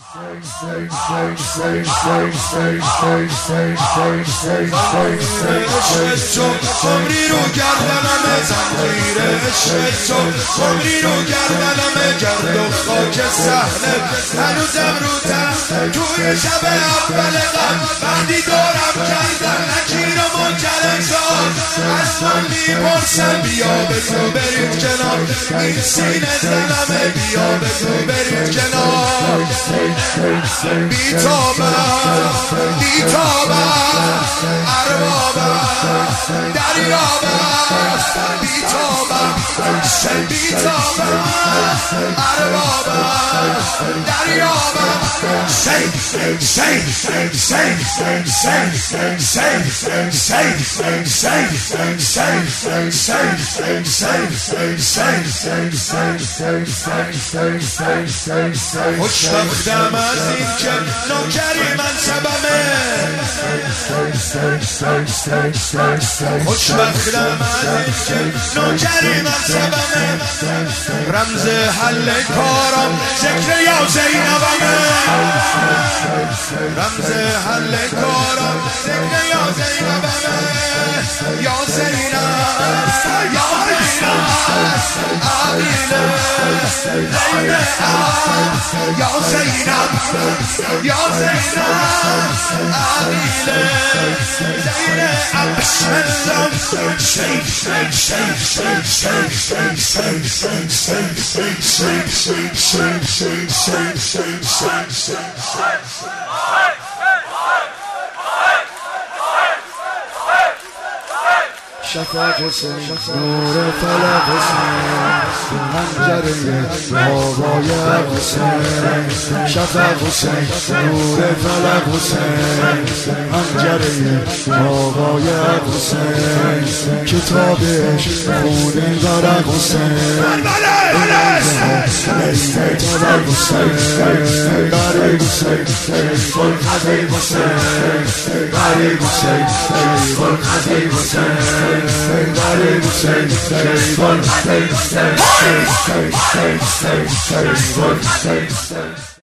عمری رو گردنم زنجیر عشق تو، عمری رو گردنم گرد و خاک صحنه، هنوزم رو تن توی شب اول غم وقتی دورم کردن نکیر و منکر شد از من میپرسم بیا بگو برید کنار این سینه زنمه، بیا بگو برید کنار. بیتابم بیتابم اربابم دریابم، بیتابم بیتابم اربابم دریابم. خوشبختم از این که نوکری منصبمه، خوشبختم از این که نوکری منصبمه، رمز حل کارم ذکر یا زینبمه، رمز حل کارم ذکر یا زینبمه، یا زینب یا زینب آقیله زینب یا زینب یا زینب آقیله زینب. بسم الله شفق حسین نور فلق حسین منجره بابای حسین، شفق حسین نور فلق حسین منجره بابای حسین، کتابش خونه ورق حسین، طلب حسین غریب حسین خطیب حسین، غریب حسین خطیب حسین، غریب حسین غریب حسین.